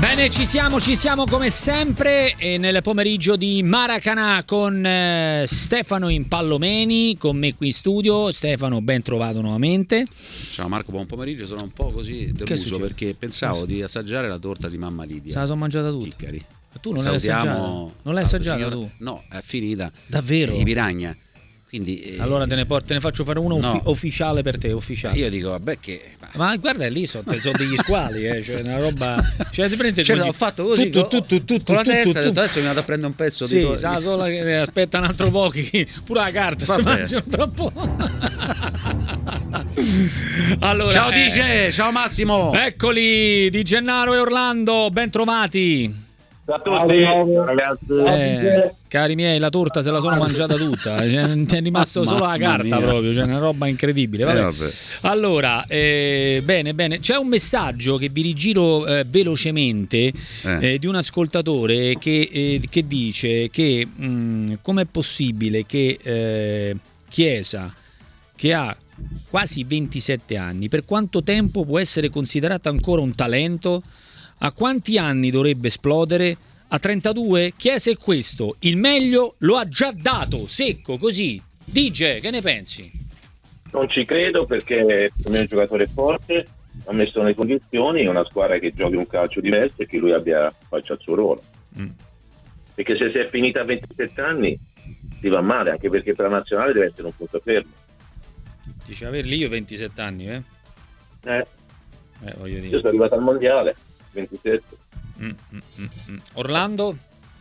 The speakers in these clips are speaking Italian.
Bene, ci siamo come sempre nel pomeriggio di Maracanã con Stefano Impallomeni, con me qui in studio. Stefano, ben trovato nuovamente. Ciao Marco, buon pomeriggio. Sono un po' così deluso perché pensavo di assaggiare la torta di mamma Lidia. Se la sono mangiata tutta. Piccari. Tu non l'hai assaggiata? Non l'hai assaggiata tu? No, è finita. Davvero? I piragna. Quindi, allora te ne faccio fare una ufficiale per te, ufficiale. Io dico, vabbè che... Ma guarda, lì sono degli squali, cioè una roba... Cioè ti prende ho fatto così con la testa, adesso mi vado a prendere un pezzo di... Sì, sa solo che aspetta un altro po', pure la carta, si mangiano troppo. Allora, ciao DJ, ciao Massimo. Eccoli, Di Gennaro e Orlando, ben trovati. Ciao a tutti, ragazzi. Cari miei, la torta se la sono mangiata tutta, è rimasto solo la carta proprio, cioè una roba incredibile. Vabbè. Allora, bene, c'è un messaggio che vi rigiro velocemente di un ascoltatore che dice che com'è possibile che Chiesa, che ha quasi 27 anni, per quanto tempo può essere considerato ancora un talento? A quanti anni dovrebbe esplodere? A 32? Chiesa è questo, il meglio lo ha già dato, secco, così. DJ, che ne pensi? Non ci credo perché è un giocatore forte, ha messo nelle condizioni, è una squadra che giochi un calcio diverso e che lui faccia il suo ruolo. Perché se si è finita a 27 anni si va male, anche perché per la nazionale deve essere un punto fermo. Dice averli io 27 anni, voglio dire. Io sono arrivato al mondiale 27. Orlando?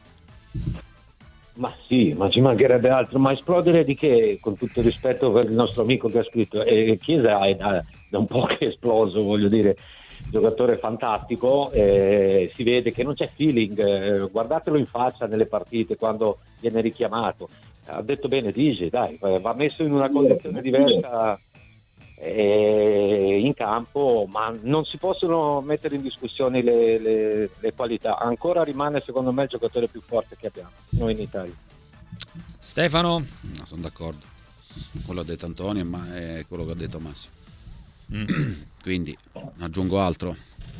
Ma sì, ma ci mancherebbe altro, ma esplodere di che? Con tutto il rispetto per il nostro amico che ha scritto, Chiesa è da un po' che è esploso, voglio dire, giocatore fantastico, si vede che non c'è feeling, guardatelo in faccia nelle partite quando viene richiamato. Ha detto bene Digi, dai, va messo in una condizione diversa in campo, ma non si possono mettere in discussione le qualità. Ancora rimane secondo me il giocatore più forte che abbiamo noi in Italia. Stefano? No, sono d'accordo, quello ha detto Antonio ma è quello che ha detto Massimo. Quindi non aggiungo altro.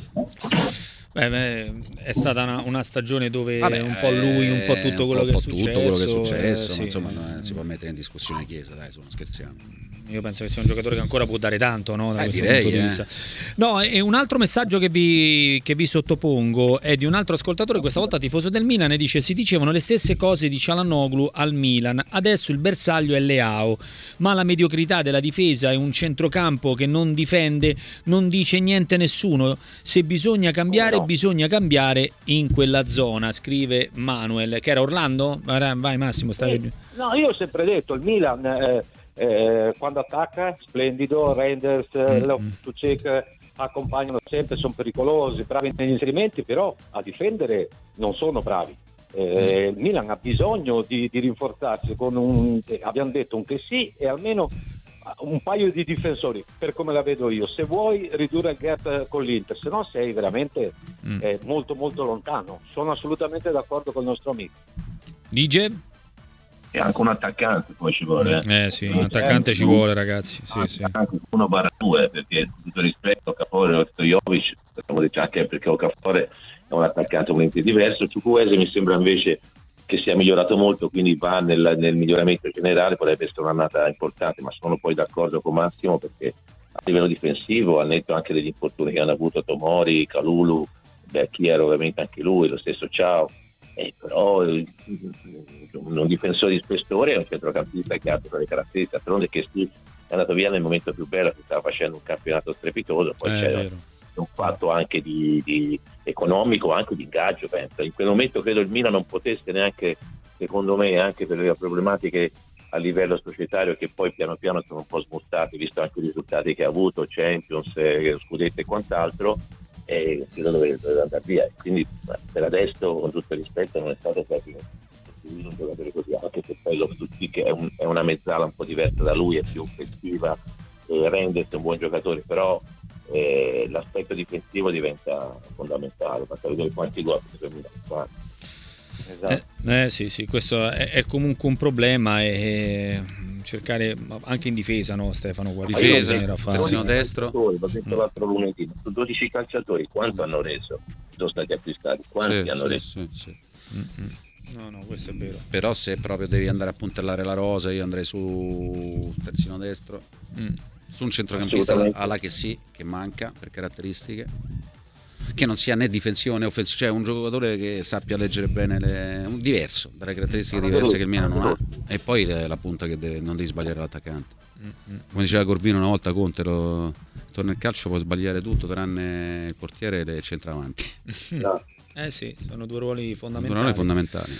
È stata una stagione dove un po' lui, un po' tutto quello che è successo. Sì. Insomma, non si può mettere in discussione Chiesa, dai, non scherziamo. Io penso che sia un giocatore che ancora può dare tanto, no? Da questo direi, punto di vista. No, e un altro messaggio che vi sottopongo è di un altro ascoltatore, questa volta tifoso del Milan, e dice: si dicevano le stesse cose di Çalhanoğlu al Milan, adesso il bersaglio è Leao, ma la mediocrità della difesa e un centrocampo che non difende non dice niente nessuno. Se bisogna cambiare, bisogna cambiare in quella zona, scrive Manuel. Che era Orlando? Vai Massimo, stavi... No, io ho sempre detto il Milan quando attacca splendido, Reinders, Loftus-Cheek accompagnano sempre, sono pericolosi, bravi negli inserimenti, però a difendere non sono bravi. Il Milan ha bisogno di rinforzarsi con abbiamo detto un che sì e almeno un paio di difensori, per come la vedo io, se vuoi ridurre il gap con l'Inter, se no sei veramente molto molto lontano. Sono assolutamente d'accordo con il nostro amico DJ. E anche un attaccante poi ci vuole. Sì, un attaccante ci vuole, ragazzi. Sì. 1/2, perché con tutto rispetto Okafor e Stojovic, possiamo dire anche perché Okafor è un attaccante completamente diverso. Chukwueze mi sembra invece che sia migliorato molto, quindi va nel miglioramento generale, potrebbe essere un'annata importante, ma sono poi d'accordo con Massimo perché a livello difensivo, al netto anche degli infortuni che hanno avuto Tomori, Kalulu, Chiaro ovviamente anche lui, lo stesso Ciao. Però un difensore di spessore è un centrocampista che ha delle caratteristiche, d'altronde che è andato via nel momento più bello, che stava facendo un campionato strepitoso, poi c'è un fatto anche di economico, anche di ingaggio, penso. In quel momento credo il Milan non potesse neanche, secondo me, anche per le problematiche a livello societario che poi piano piano sono un po' smustate, visto anche i risultati che ha avuto, Champions, Scudetti e quant'altro, e credo doveva andare via. Quindi per adesso, con tutto il rispetto, non è stato proprio un giocatore così, anche se poi Loftus-Cheek è una mezzala un po' diversa da lui, è più offensiva, Reinders è un buon giocatore, però l'aspetto difensivo diventa fondamentale, basta vedere quanti gol per 2004. Esatto. Sì, questo è comunque un problema, e cercare anche in difesa, no Stefano? Difesa, terzino destro. L'ho detto l'altro lunedì, su 12 calciatori quanto hanno reso? sono stati acquistati, quanti hanno detto? Sì. No, questo è vero. Però se proprio devi andare a puntellare la rosa, io andrei su terzino destro, su un centrocampista alla che manca per caratteristiche, che non sia né difensivo né offensivo, cioè un giocatore che sappia leggere bene diverso, dalle caratteristiche diverse che il Milan non ha, e poi la punta che non devi sbagliare l'attaccante. Come diceva Corvino una volta, Conte, torna il calcio, puoi sbagliare tutto tranne il portiere e il centravanti. No. Sì, sono due ruoli fondamentali.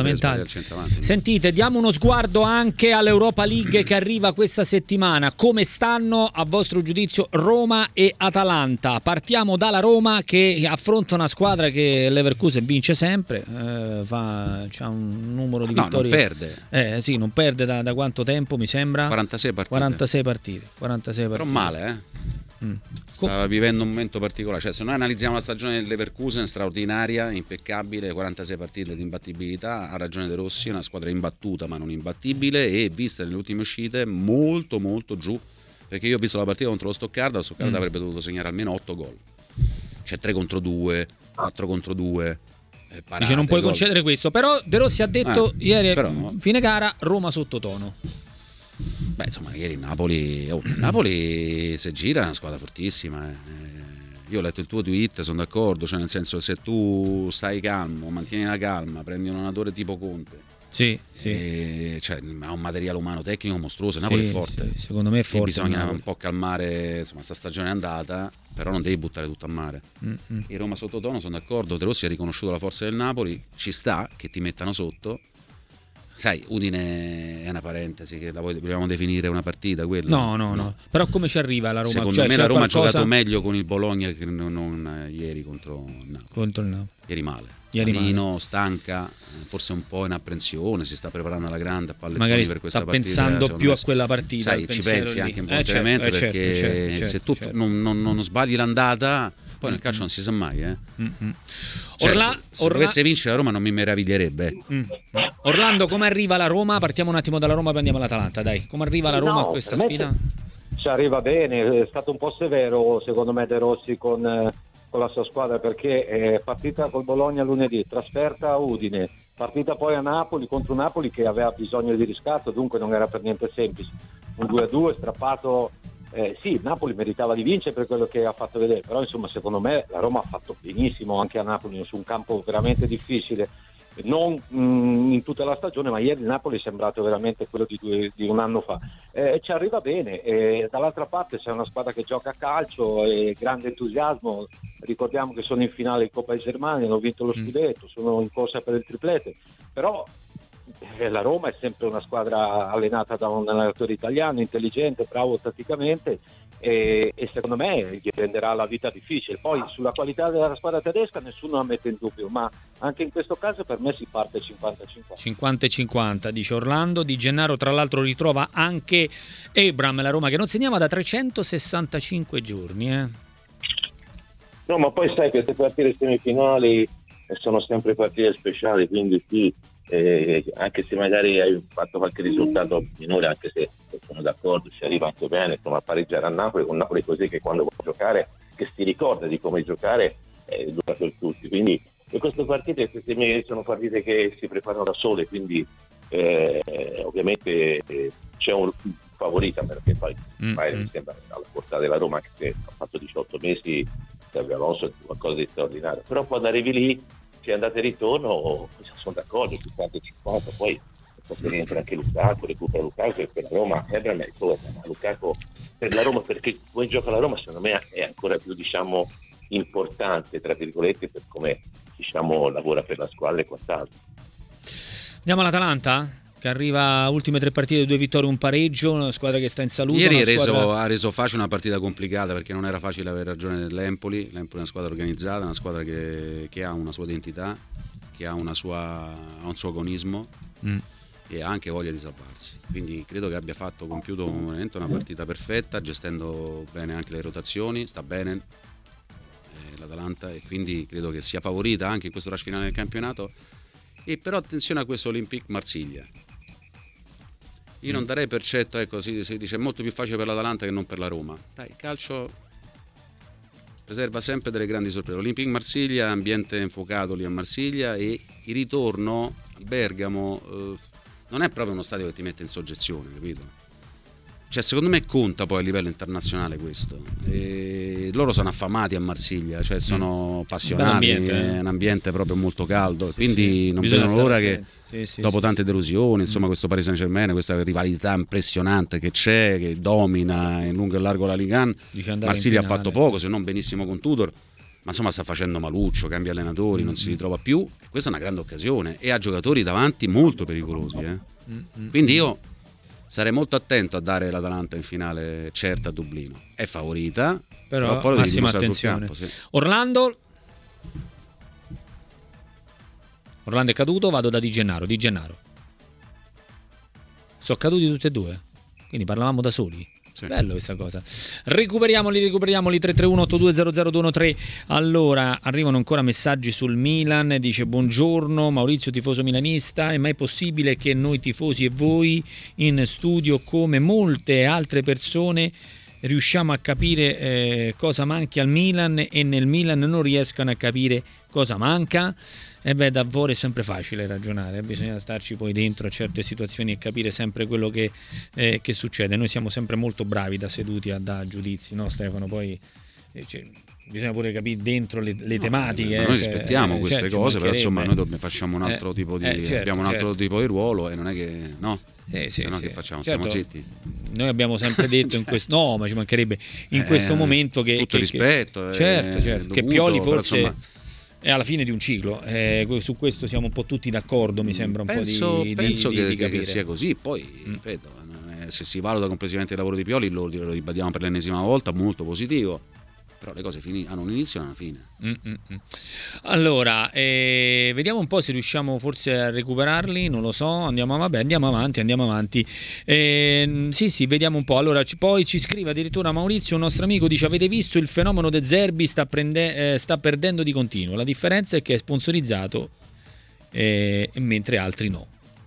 Sentite, diamo uno sguardo anche all'Europa League che arriva questa settimana. Come stanno, a vostro giudizio, Roma e Atalanta? Partiamo dalla Roma, che affronta una squadra che Leverkusen vince sempre, c'ha un numero di vittorie. Non perde. Non perde da quanto tempo, mi sembra? 46 partite. Però male, Stava vivendo un momento particolare, cioè se noi analizziamo la stagione del Leverkusen, straordinaria, impeccabile, 46 partite di imbattibilità, ha ragione De Rossi, è una squadra imbattuta ma non imbattibile, e vista nelle ultime uscite molto molto giù, perché io ho visto la partita contro lo Stoccarda avrebbe dovuto segnare almeno 8 gol, cioè 3 contro 2, 4 contro 2. Parate, dice non puoi gol. concedere questo, però De Rossi ha detto ieri fine gara Roma sottotono. Beh, insomma, ieri Napoli se gira è una squadra fortissima. Io ho letto il tuo tweet, sono d'accordo, cioè nel senso, se tu stai calmo, mantieni la calma, prendi un allenatore tipo Conte, cioè, ha un materiale umano tecnico mostruoso. Napoli è forte, secondo me è forte, bisogna un po' calmare, insomma, sta stagione è andata, però non devi buttare tutto a mare. Il Roma sottotono, sono d'accordo, De Rossi ha riconosciuto la forza del Napoli, ci sta che ti mettano sotto. Sai, Udine è una parentesi, che la vogliamo definire una partita quella? No. Però come ci arriva la Roma? Secondo me la Roma ha giocato meglio con il Bologna che non ieri contro il Napoli. Ieri male. Stanca, forse un po' in apprensione, si sta preparando alla grande a pallettoni magari per questa partita. Sta pensando più a quella partita. Sai, ci pensi anche involontariamente, perché se tu non sbagli l'andata, poi nel calcio non si sa mai. Se dovesse vincere la Roma non mi meraviglierebbe. Orlando, come arriva la Roma? Partiamo un attimo dalla Roma e andiamo all'Atalanta, dai. Come arriva la Roma a questa sfida? Ci arriva bene, è stato un po' severo secondo me De Rossi con la sua squadra, perché è partita col Bologna lunedì, trasferta a Udine, partita poi a Napoli contro Napoli che aveva bisogno di riscatto, dunque non era per niente semplice. Un 2-2 strappato. Sì, Napoli meritava di vincere per quello che ha fatto vedere, però insomma secondo me la Roma ha fatto benissimo anche a Napoli su un campo veramente difficile, non in tutta la stagione, ma ieri il Napoli è sembrato veramente quello di un anno fa. Ci arriva bene, dall'altra parte c'è una squadra che gioca a calcio e grande entusiasmo, ricordiamo che sono in finale in Coppa di Germania, hanno vinto lo scudetto, sono in corsa per il triplete, però la Roma è sempre una squadra allenata da un allenatore italiano, intelligente, bravo tatticamente, e secondo me gli renderà la vita difficile. Poi sulla qualità della squadra tedesca nessuno la mette in dubbio, ma anche in questo caso per me si parte 50-50. 50-50, dice Orlando. Di Gennaro tra l'altro ritrova anche Ebram, la Roma che non segnava da 365 giorni. No, ma poi sai, queste partite semifinali sono sempre partite speciali, quindi sì, anche se magari hai fatto qualche risultato minore, anche se sono d'accordo, ci arriva anche bene, insomma, a pareggiare a Napoli, con Napoli così che quando vuoi giocare, che si ricorda di come giocare, dura per tutti, quindi queste partite sono partite che si preparano da sole, quindi ovviamente c'è un favorito, perché poi mi sembra alla portata della Roma, che ha fatto 18 mesi, serve Alonso, qualcosa di straordinario, però quando arrivi lì, se andate e ritorno, sono d'accordo, 50-50, poi rientra anche Lukaku, recupera Lukaku, e per la Roma Ebram è Lukaku per la Roma, perché come gioca la Roma secondo me è ancora più, diciamo, importante, tra virgolette, per come, diciamo, lavora per la squadra e quant'altro. Andiamo all'Atalanta, che arriva ultime 3 partite, 2 vittorie, un pareggio, una squadra che sta in salute. Ieri ha reso facile una partita complicata, perché non era facile avere ragione dell'Empoli. L'Empoli è una squadra organizzata, una squadra che ha una sua identità, che ha un suo agonismo e ha anche voglia di salvarsi. Quindi credo che abbia compiuto veramente una partita perfetta, gestendo bene anche le rotazioni, sta bene l'Atalanta, e quindi credo che sia favorita anche in questo rush finale del campionato. E però attenzione a questo Olympique Marsiglia. Io non darei per certo, si dice è molto più facile per l'Atalanta che non per la Roma. Dai, il calcio preserva sempre delle grandi sorprese. Olympique Marsiglia, ambiente infuocato lì a Marsiglia, e il ritorno a Bergamo non è proprio uno stadio che ti mette in soggezione, capito? Cioè, secondo me conta poi a livello internazionale questo. E loro sono affamati a Marsiglia, cioè sono appassionati, è un ambiente proprio molto caldo, quindi non vedono l'ora che dopo tante delusioni, insomma, questo Paris Saint-Germain, questa rivalità impressionante che c'è, che domina in lungo e largo la Ligue 1. Marsiglia ha fatto poco, se non benissimo con Tudor, ma insomma sta facendo maluccio, cambia allenatori, non si ritrova più, e questa è una grande occasione, e ha giocatori davanti molto pericolosi, quindi io sarei molto attento a dare l'Atalanta in finale certa a Dublino. È favorita, però poi massima attenzione. Campo, sì. Orlando è caduto, vado da Di Gennaro. Sono caduti tutti e due, quindi parlavamo da soli. Sì. Bello questa cosa. Recuperiamoli 331-8200-213. Allora, arrivano ancora messaggi sul Milan. Dice: buongiorno Maurizio, tifoso milanista, è mai possibile che noi tifosi e voi in studio, come molte altre persone, riusciamo a capire cosa manchi al Milan, e nel Milan non riescano a capire cosa manca? Da fuori è sempre facile ragionare, bisogna starci poi dentro a certe situazioni e capire sempre quello che succede. Noi siamo sempre molto bravi da seduti a dare giudizi, no Stefano? Poi bisogna pure capire dentro le tematiche. Noi rispettiamo queste cose, però insomma noi facciamo un altro tipo di abbiamo un altro tipo di ruolo, e non è che se no che facciamo? Certo, siamo zitti. Noi abbiamo sempre detto in questo ma ci mancherebbe in questo momento che tutto rispetto, certo, dovuto, che Pioli forse è alla fine di un ciclo, su questo siamo un po' tutti d'accordo, mi sembra penso di che capire. Sia così. Poi ripeto, se si valuta complessivamente il lavoro di Pioli, lo ribadiamo per l'ennesima volta, molto positivo, però le cose hanno un inizio e una fine. Allora, vediamo un po' se riusciamo forse a recuperarli, non lo so, andiamo avanti. Sì, vediamo un po'. Allora, poi ci scrive addirittura Maurizio, un nostro amico, dice: avete visto il fenomeno De Zerbi sta perdendo di continuo, la differenza è che è sponsorizzato mentre altri no.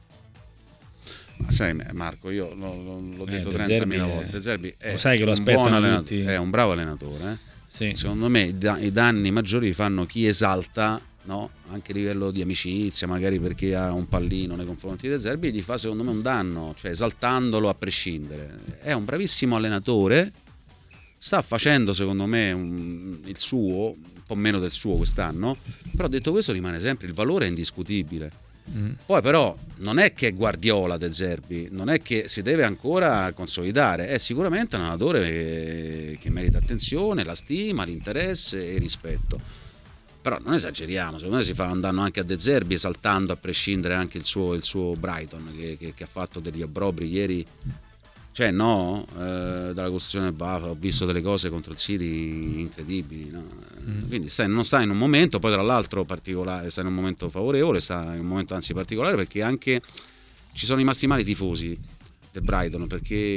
Ma sai Marco, io l'ho detto 30.000 volte, De Zerbi è sai che lo aspettano tutti. È un bravo allenatore, Sì. Secondo me i danni maggiori li fanno chi esalta, no? Anche a livello di amicizia, magari perché ha un pallino nei confronti di De Zerbi, gli fa secondo me un danno, cioè esaltandolo a prescindere. È un bravissimo allenatore, sta facendo secondo me il suo, un po' meno del suo quest'anno, però detto questo rimane sempre, il valore è indiscutibile. Poi però non è che è Guardiola De Zerbi, non è che si deve ancora consolidare, è sicuramente un allenatore che merita attenzione, la stima, l'interesse e il rispetto, però non esageriamo, secondo me si fa un danno anche a De Zerbi esaltando a prescindere anche il suo Brighton che ha fatto degli obbrobri ieri, cioè dalla costruzione Bafa ho visto delle cose contro il City incredibili, quindi non sta in un momento, poi tra l'altro particolare, sta in un momento favorevole, sta in un momento anzi particolare, perché anche ci sono rimasti male i tifosi del Brighton,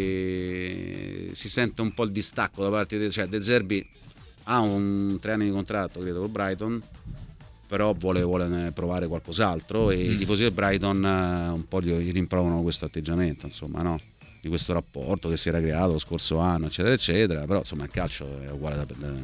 perché si sente un po' il distacco da parte De Zerbi ha 3 anni di contratto credo col Brighton, però vuole provare qualcos'altro, e i tifosi del Brighton un po' gli rimproverano questo atteggiamento, insomma, di questo rapporto che si era creato lo scorso anno, eccetera eccetera. Però insomma il calcio è uguale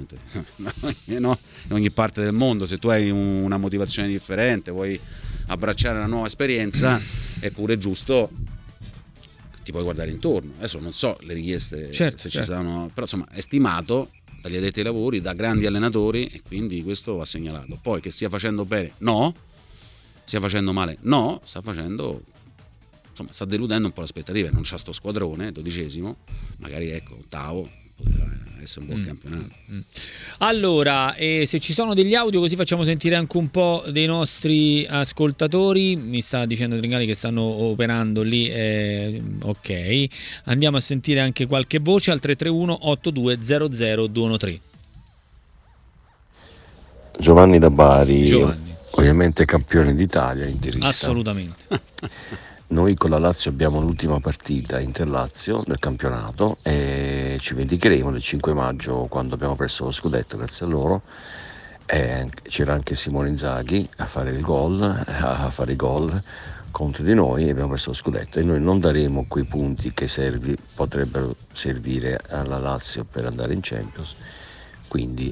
in ogni parte del mondo. Se tu hai una motivazione differente, vuoi abbracciare una nuova esperienza, è pure giusto ti puoi guardare intorno. Adesso non so le richieste se ci saranno, però insomma è stimato dagli addetti ai lavori, da grandi allenatori, e quindi questo va segnalato. Poi che stia facendo bene, no, stia facendo male, no, sta deludendo un po' le aspettative. Non c'ha sto squadrone, 12esimo, magari ottavo, poteva essere un buon campionato. Allora, se ci sono degli audio, così facciamo sentire anche un po' dei nostri ascoltatori. Mi sta dicendo Tringali che stanno operando lì, ok, andiamo a sentire anche qualche voce al 331-8200-213. Giovanni da Bari. Ovviamente campione d'Italia, interista. Assolutamente. Noi con la Lazio abbiamo l'ultima partita Inter-Lazio del campionato e ci vendicheremo il 5 maggio quando abbiamo perso lo scudetto, grazie a loro. C'era anche Simone Inzaghi a fare i gol contro di noi e abbiamo perso lo scudetto, e noi non daremo quei punti che potrebbero servire alla Lazio per andare in Champions. quindi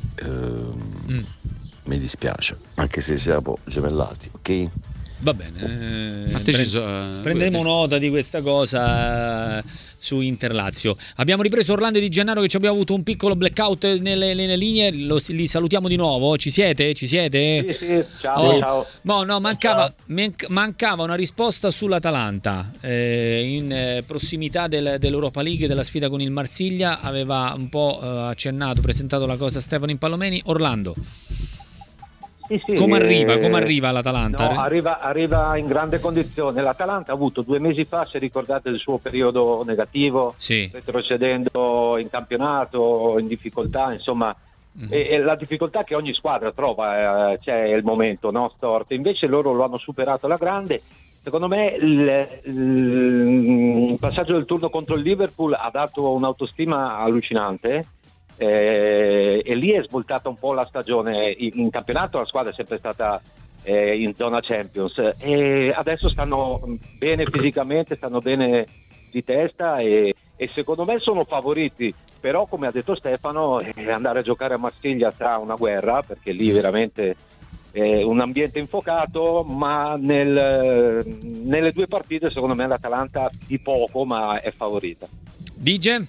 mi dispiace, anche se siamo gemellati, ok? Va bene, prenderemo nota di questa cosa su Interlazio. Abbiamo ripreso Orlando Di Gennaro, che ci abbiamo avuto un piccolo blackout nelle linee, li salutiamo di nuovo. Ci siete? Sì, ciao. No, mancava una risposta sull'Atalanta in prossimità dell'Europa League, della sfida con il Marsiglia. Aveva un po' presentato la cosa Stefano Impallomeni. Orlando, sì, come arriva l'Atalanta? No, arriva in grande condizione. L'Atalanta ha avuto 2 mesi fa, se ricordate, il suo periodo negativo, retrocedendo in campionato, in difficoltà, insomma, e la difficoltà che ogni squadra trova, c'è il momento, no? Storte. Invece loro lo hanno superato alla grande. Secondo me il passaggio del turno contro il Liverpool ha dato un'autostima allucinante. E lì è svoltata un po' la stagione. In campionato la squadra è sempre stata in zona Champions, e adesso stanno bene fisicamente, stanno bene di testa, e secondo me sono favoriti. Però, come ha detto Stefano, andare a giocare a Marsiglia sarà una guerra, perché lì veramente è un ambiente infuocato, ma nelle 2 partite secondo me l'Atalanta di poco, ma è favorita. Dice?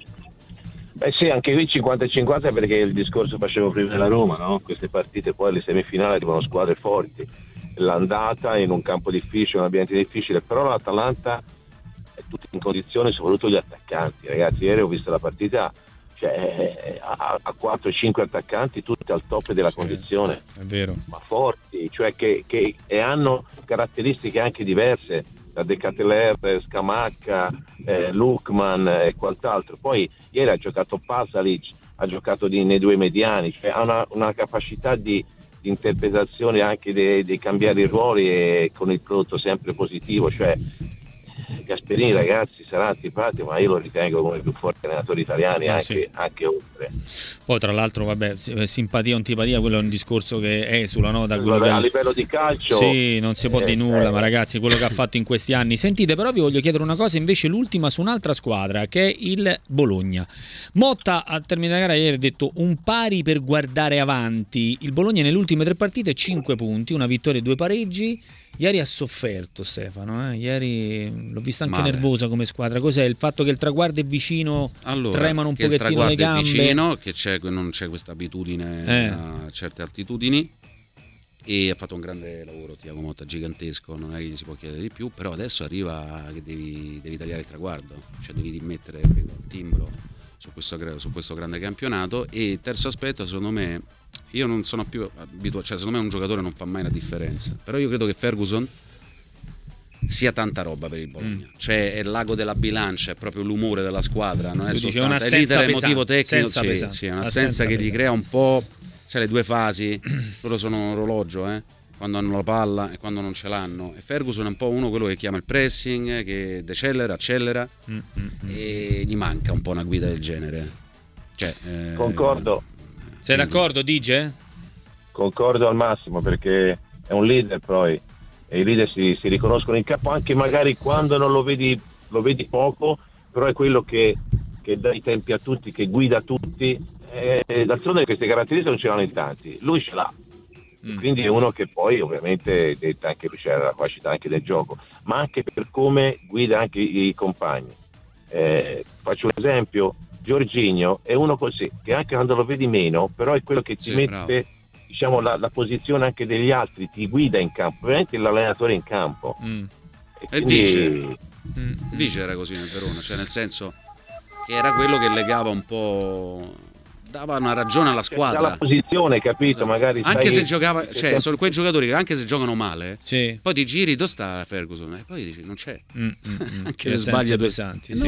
Beh sì, anche qui 50-50, perché il discorso facevo prima della Roma, no? Queste partite poi alle semifinali arrivano squadre forti, l'andata in un campo difficile, un ambiente difficile, però l'Atalanta è tutta in condizione, soprattutto gli attaccanti. Ragazzi, ieri ho visto la partita, cioè a 4-5 attaccanti tutti al top della condizione, è vero, ma forti, cioè che hanno caratteristiche anche diverse, da De Ketelaere, Scamacca, Lukman e quant'altro. Poi ieri ha giocato Pasalic, ha giocato nei 2 mediani, cioè ha una capacità di interpretazione anche di cambiare i ruoli, e con il prodotto sempre positivo. Cioè Gasperini, ragazzi, sarà antipatico, ma io lo ritengo come i più forti allenatori italiani, anche oltre. Poi tra l'altro, vabbè, simpatia o antipatia, quello è un discorso che è sulla nota. A livello di calcio sì, non si può di nulla, ma ragazzi, quello che ha fatto in questi anni. Sentite, però vi voglio chiedere una cosa invece, l'ultima su un'altra squadra, che è il Bologna. Motta a termine gara ieri ha detto un pari per guardare avanti. Il Bologna nelle ultime 3 partite 5 punti, una vittoria e 2 pareggi. Ieri ha sofferto Stefano, ieri l'ho vista anche nervosa come squadra. Cos'è? Il fatto che il traguardo è vicino, tremano un pochettino le gambe? Il traguardo è vicino, che non c'è questa abitudine a certe altitudini, e ha fatto un grande lavoro Thiago Motta, gigantesco, non è che gli si può chiedere di più, però adesso arriva che devi tagliare il traguardo, cioè devi mettere il timbro su questo grande campionato. E terzo aspetto, secondo me, io non sono più abituato, cioè secondo me un giocatore non fa mai la differenza, però io credo che Ferguson sia tanta roba per il Bologna, cioè è l'ago della bilancia, è proprio l'umore della squadra, non è soltanto è leader emotivo tecnico, sì, è un'assenza che gli crea un po', sai, le 2 fasi, loro sono un orologio, quando hanno la palla e quando non ce l'hanno, e Ferguson è un po' quello che chiama il pressing, che decelera, accelera, e gli manca un po' una guida del genere, cioè, concordo. Sei d'accordo, Dice? Concordo al massimo, perché è un leader poi, e i leader si riconoscono in campo, anche magari quando non lo vedi poco, però è quello che dà i tempi a tutti, che guida tutti. D'altronde queste caratteristiche non ce l'hanno in tanti, lui ce l'ha, quindi è uno che poi ovviamente anche lui c'è la capacità anche del gioco, ma anche per come guida anche i compagni. Faccio un esempio: Jorginho è uno così, che anche quando lo vedi meno, però è quello che ti mette, bravo, diciamo, la posizione anche degli altri, ti guida in campo, ovviamente l'allenatore in campo. E quindi... Dice era così nel Verona, cioè nel senso che era quello che legava un po', dava una ragione alla squadra, dalla posizione, capito? Esatto. Magari anche se giocava, cioè sono quei giocatori che anche se giocano male, poi ti giri, dove sta Ferguson? E poi dici non c'è, anche se sbaglia pesanti. È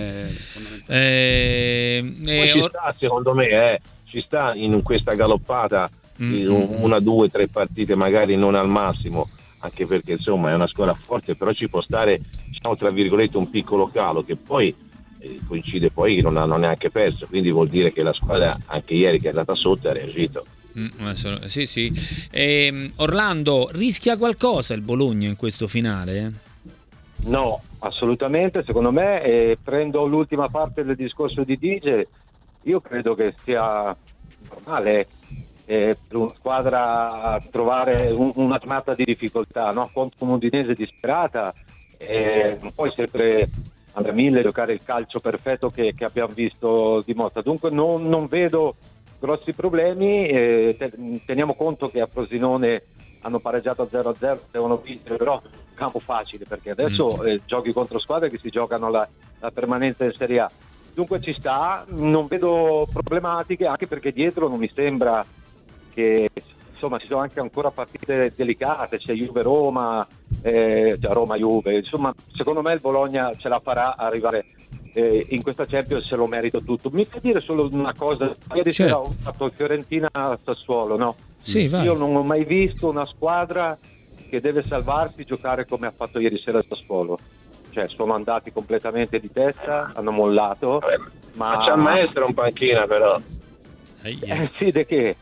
fondamentale. Ci sta, secondo me, ci sta in questa galoppata di 1, 2, 3 partite, magari non al massimo, anche perché insomma è una squadra forte, però ci può stare, diciamo, tra virgolette, un piccolo calo, che poi coincide poi che non ha neanche perso, quindi vuol dire che la squadra anche ieri, che è andata sotto, ha reagito. Sì. Orlando, rischia qualcosa il Bologna in questo finale? No, assolutamente. Secondo me, prendo l'ultima parte del discorso di Dice, io credo che sia normale per una squadra trovare una giornata di difficoltà, no? Contro un'Udinese disperata, non puoi sempre andare a 1000 giocare il calcio perfetto che abbiamo visto di Motta. Dunque non vedo grossi problemi, teniamo conto che a Frosinone hanno pareggiato 0-0, devono vincere, però campo facile, perché adesso giochi contro squadre che si giocano la permanenza in Serie A. Dunque ci sta, non vedo problematiche, anche perché dietro non mi sembra che, insomma, ci sono anche ancora partite delicate, c'è Juve-Roma, Roma-Juve, insomma, secondo me il Bologna ce la farà arrivare in questa Champions, se lo merito tutto. Mi fa dire solo una cosa, ieri sera ho fatto Fiorentina-Sassuolo, no? Sì, vai. Io non ho mai visto una squadra che deve salvarsi giocare come ha fatto ieri sera il Sassuolo. Cioè, sono andati completamente di testa, hanno mollato. Ma c'è il maestro in panchina, però. Sì, de che?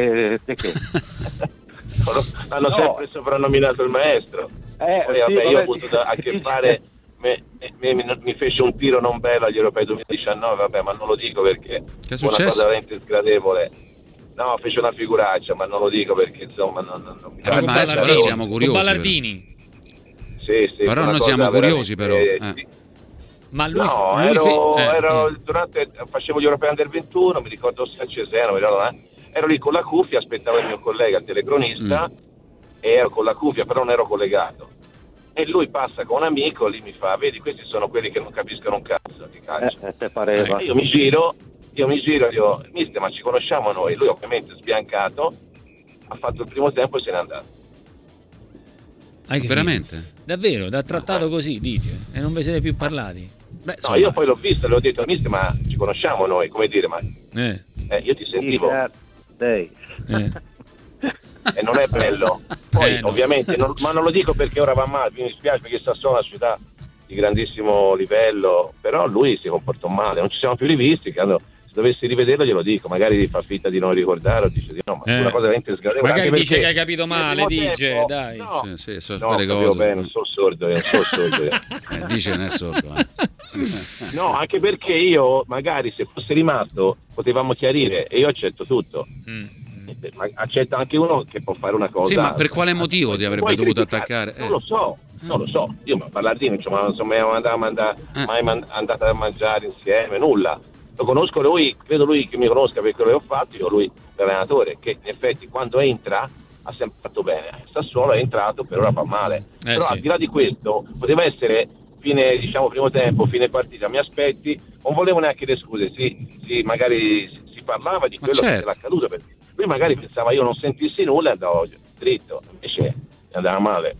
Hanno sempre soprannominato il maestro. Poi io ho avuto a che fare. Mi fece un tiro non bello agli Europei 2019, vabbè, ma non lo dico perché che è una cosa veramente sgradevole. No, fece una figuraccia, ma non lo dico perché insomma non ma adesso però siamo curiosi. Ballardini. Sì, però noi siamo curiosi però. Sì. Ma lui, facevo gli Europei Under 21, mi ricordo a Cesena, ero lì con la cuffia, aspettavo il mio collega, il telecronista, e ero con la cuffia, però non ero collegato. E lui passa con un amico, lì mi fa, vedi, questi sono quelli che non capiscono un cazzo di calcio. Te pareva. Io mi giro, dico, mister, ma ci conosciamo noi? Lui ovviamente sbiancato, ha fatto il primo tempo e se n'è andato. Veramente? Davvero? Da trattato così, dice, e non vi siete più parlati? Beh, no, io poi l'ho visto e le ho detto, mister, ma ci conosciamo noi? Come dire, ma io ti sentivo. E non è bello. Poi ovviamente ma non lo dico perché ora va male, mi dispiace perché Sassuolo è una città di grandissimo livello, però lui si comportò male, non ci siamo più rivisti, se dovessi rivederlo glielo dico, magari fa finta di non ricordare o dice di no, ma una cosa veramente sgradevole. Magari dice che hai capito male, dice, tempo, dai. No, sono quelle cose. Bene, non sono sordo, dice non è sordo. No, anche perché io magari se fosse rimasto potevamo chiarire e io accetto tutto. Ma accetta anche uno che può fare una cosa. Sì, ma per quale motivo ti avrebbe dovuto attaccare? Non lo so. Io ma Ballardini non sono mai andato a mangiare insieme, nulla. Lo conosco lui, credo lui che mi conosca per quello che ho fatto, io lui l'allenatore, che in effetti quando entra ha sempre fatto bene. Sassuolo è entrato, per ora fa male. Però al di là di questo poteva essere fine, diciamo, primo tempo, fine partita, mi aspetti, non volevo neanche le scuse, magari si parlava di quello che era accaduto, perché lui magari pensava io non sentissi nulla e andavo dritto, invece andava male.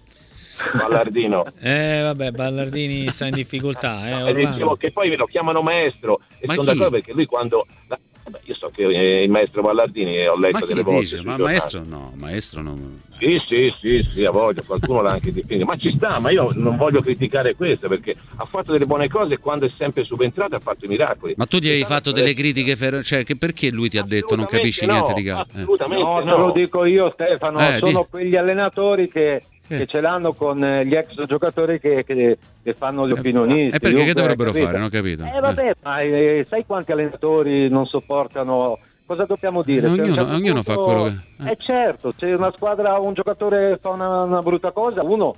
Ballardino. Vabbè, Ballardini sta in difficoltà. Dicevo che poi lo chiamano maestro e sono d'accordo perché lui quando... io so che il maestro Ballardini ho letto delle volte. Ma maestro non... Sì, a voglio, qualcuno l'ha anche definito. Ma ci sta, ma io non voglio criticare questo perché ha fatto delle buone cose e quando è sempre subentrato ha fatto i miracoli. Ma tu gli hai fatto delle critiche, cioè che perché lui ti ha detto non capisci niente di calcio? Assolutamente no, te lo dico io, Stefano, sono quegli allenatori che ce l'hanno con gli ex giocatori che fanno gli opinionisti. E perché che dovrebbero fare? Non ho capito. Vabbè, ma sai quanti allenatori non sopportano? Cosa dobbiamo dire? Ognuno fa quello che... certo, se una squadra, un giocatore fa una brutta cosa, uno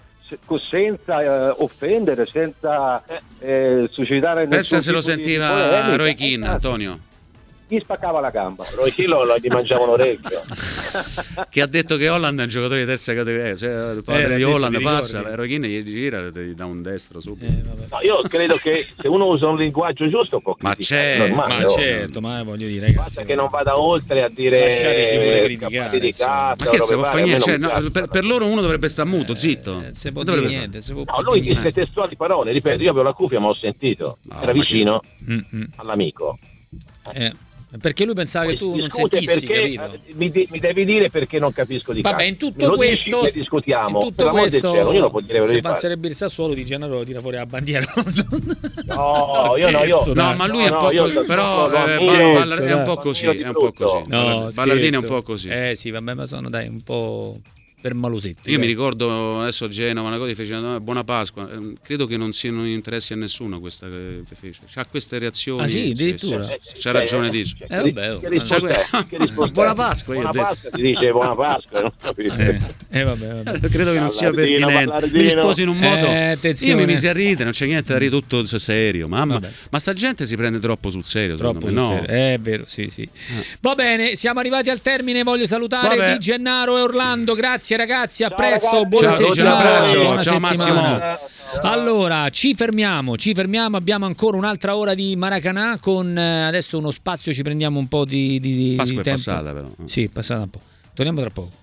senza offendere, senza suscitare pensa se lo sentiva Roy Keane, Antonio. Gli spaccava la gamba. Roy Keane gli mangiava un orecchio. Che ha detto che Holland è un giocatore di terza categoria, cioè il padre di Holland passa, Roy Keane gli gira e gli dà un destro subito. No, io credo che se uno usa un linguaggio giusto può criticare. Ma voglio dire, ragazzi, basta che non vada oltre a dire criticare di cazzo, ma che se può fare niente, per loro uno dovrebbe stare muto, zitto. Se può dire niente, lui disse testuali parole, ripeto, io avevo la cuffia ma ho sentito, era vicino all'amico. Perché lui pensava che tu non sentissi, capito? Mi devi dire perché non capisco di calcio. Vabbè, in tutto questo discutiamo. In tutto questo, ognuno può dire se passerebbe il Sassuolo di Gennaro tira fuori la bandiera. No, ma lui è un po' però è un po' così, Ballardini è un po' così. Sì, vabbè, ma sono un po' per Malosetti. Io mi ricordo adesso a Genova una cosa che fece una domanda, buona Pasqua, credo che non siano interessi a nessuno questa che fece. C'ha queste reazioni. Ah sì, addirittura. C'ha ragione, dice. Che risposta Buona Pasqua, buona Pasqua, ti dice buona Pasqua, non capito. Vabbè. Credo che non sia pertinente. Mi risposi in un modo. Io mi misi a ridere, non c'è niente da ridere, tutto serio. Ma sta gente si prende troppo sul serio, Troppo secondo me. No. È vero, sì. Va bene, siamo arrivati al termine. Voglio salutare Di Gennaro e Orlando. Grazie ragazzi, a presto. Buona settimana. Ciao Massimo. Allora, ci fermiamo. Abbiamo ancora un'altra ora di Maracanã con adesso uno spazio, ci prendiamo un po' di Pasqua tempo. è passata però. Sì, è passata un po'. Torniamo tra poco.